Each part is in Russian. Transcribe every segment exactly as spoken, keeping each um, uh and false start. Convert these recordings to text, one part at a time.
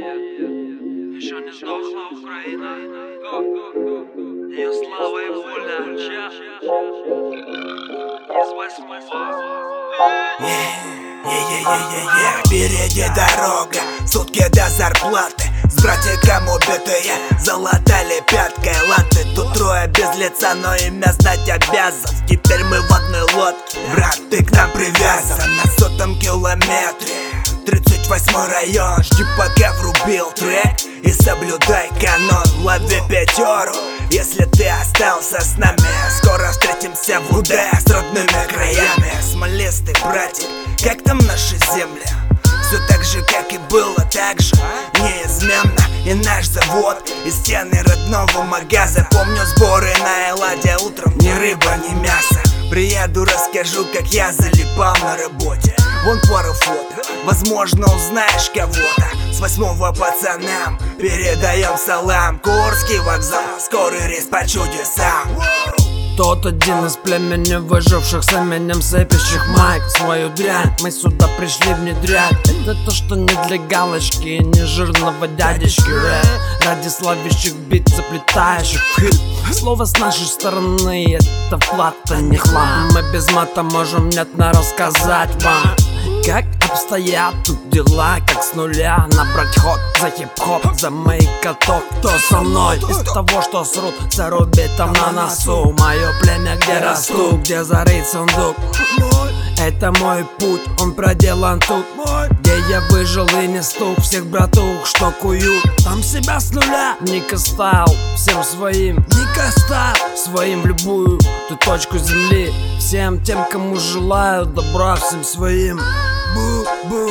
Еще не сдохла Украина, ее слава и воля из восьмого. Е-е-е-е-е, впереди дорога, сутки до зарплаты. С братиком убитые, залатали пяткой латы. Тут трое без лица, но имя знать обязан. Теперь мы в одной лодке, брат, ты к нам привязан. На сотом километре тридцать восьмой район. Жди, пока врубил трек и соблюдай канон. Лови пятеру, если ты остался с нами. Скоро встретимся в УД с родными краями. Смолистый братик, как там наши земли? Все так же, как и было, так же неизменно. И наш завод, и стены родного магаза. Помню сборы на Элладе утром, ни рыба, ни мясо. Приеду, расскажу, как я залипал на работе. Вон пару фото, возможно, узнаешь кого-то. С восьмого пацанам передаем салам. Курский вокзал, скорый рейс по чудесам. Тот один из племени выживших с именем сыпящих майк. Свою дрянь мы сюда пришли внедрять. Это то, что не для галочки и не жирного дядечки. Рэп ради славящих бит, заплетающих в хит. Слово с нашей стороны — это вклад, а не хлам. Мы без мата можем внятно рассказать вам, как обстоят тут дела, как с нуля набрать ход за хип-хоп, за моих котов. Кто со мной из того, что срут, зарубит там на носу. Мое племя, где расту, где зарыт сундук. Это мой путь, он проделан тут, где я выжил и не стук всех братух, что куют там себя с нуля. Ника стал всем своим, Ника стал своим в любую ту точку земли. Всем тем, кому желаю добра, всем своим. Бу-бу,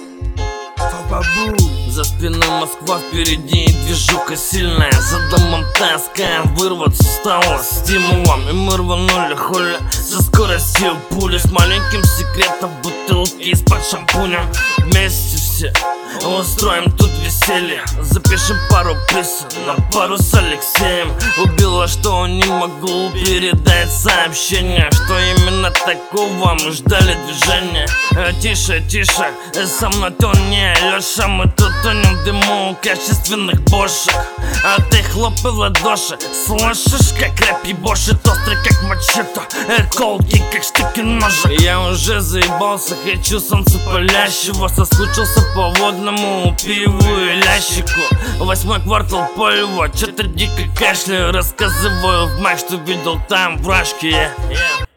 фа-ба-бу. За спиной Москва, впереди движуха сильная. За домом таскаем, вырваться стало стимулом. И мы рванули хули со скоростью пули. С маленьким секретом бутылки из-под шампуня. Вместе все устроим тут веселье. Запишем пару песен на пару с Алексеем. Убило, что не могу передать сообщение, что именно такого мы ждали движения. Тише, тише, со мной тонее Леша. Мы тут тонем в дыму качественных бошек. А ты хлопай в ладоши, слышишь, как рэп ебошит. Острый, как мачете, колкий, как штыки-ножи. Я уже заебался, хочу солнца палящего. Соскучился по водному пиву и лящику. Восьмой квартал по Льву, чё-то дико кашляю. Рассказываю в майк, что видел там в Рашке. yeah.